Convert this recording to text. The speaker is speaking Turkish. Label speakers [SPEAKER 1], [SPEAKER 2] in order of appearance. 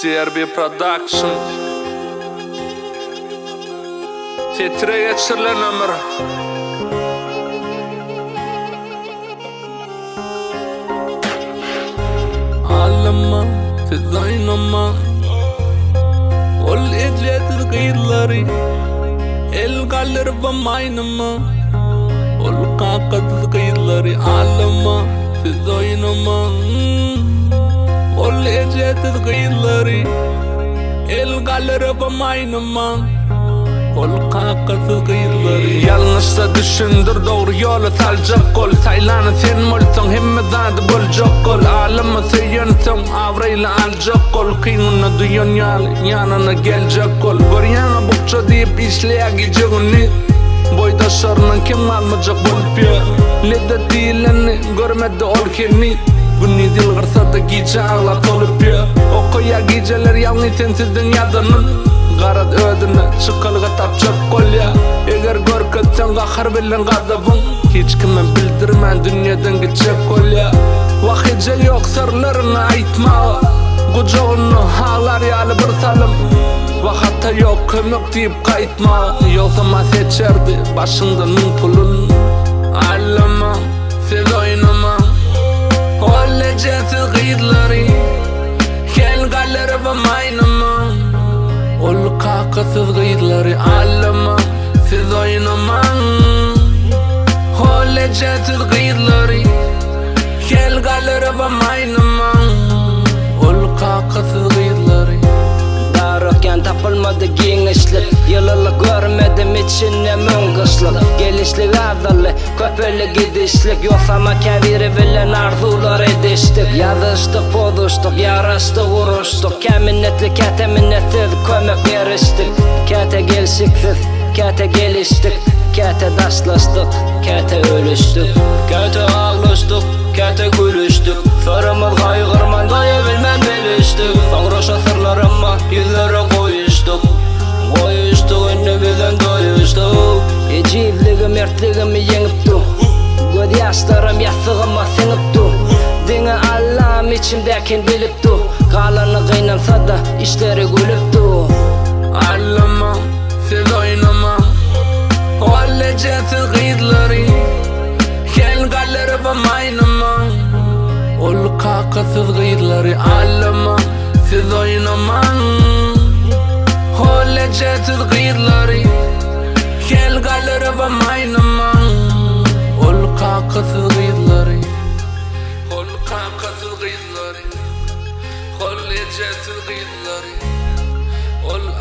[SPEAKER 1] CRB Production Titre geçirilen ömür Ağlama, siz oynama Ol ecletir kıyırları El kalır bamaynama Ol kakasız kıyırları Ağlama, siz oynama Ol ecletir kıyırları El kalır bamaynama Ol kakasız kıyırları Yanlışsa düşündür doğru yolu salacak ol Saylanı sen molsan hemmezadı bolcak ol Ağlama seyyönsen avrayla alacak ol Kıyınına duyan yanına gelecek ol Görüyana bukça deyip işleye gideceğini Boydaşlarından kim almayacak bolup ya Lezzet değilini görmedi ol kendini Günni dil kırsa da gece ağlat olup ya Okuya geceler yalnız sensizden yadının Garad ödünü çıkalığa tapacak kol ya Eğer görketsen kahar bilen gazabın Hiç kime bildirmen dünyadan geçecek kol ya Vahice yok sırlarını aytma Kucağını ağlar yalı bir salım Vakata yok kömük deyip kayıtma Yolsama seçerdi başından pulun Ağlama siz oynama Ol ecesiz kıyıtları Gel galeri bamaynama Ol kakasız kıyıtları Ağlama siz oynama Ol ecesiz kıyıtları Gel galeri bamaynama Ol kakasız kıyıtları
[SPEAKER 2] Darıkken tapılmadı giyinişlik Yılılık görmedim içine müngışlık Gelişlik azalı, köpeli gidişlik Yoksama keviri bilen arzular ediştik Yazıştık, pozuştuk, yarıştık, vuruştuk Keminetli, kete minnetsiz kömük eriştik Kete gelişiksiz, kete geliştik Kete daşlaştık, kete ölüştük Kete ağlaştık, kete gülüştük Sarımız kaygırman, dayabilmen biliştik Sangroşa sırlarıma yüzlere koyuştuk Koyuştuk, ünlü bizden doyuştuk Ecivligim, ertligimi yeniptu Göz yaşlarım yasığıma siniptu Dini Allah'ım içimdekin biliptu Kalanı kıynansa da işleri gülüptu
[SPEAKER 1] Ağlama, siz oynama Ol ecesiz kıyıtları Gel galeri bamaynama Ol kakasız kıyıtları Ağlama, siz oynama Ol ecesiz kıyıtları Gel galeri bamaynama Ol kakasız kıyıtları Ol kakasız kıyıtları Ol ecesiz kıyıtları Ol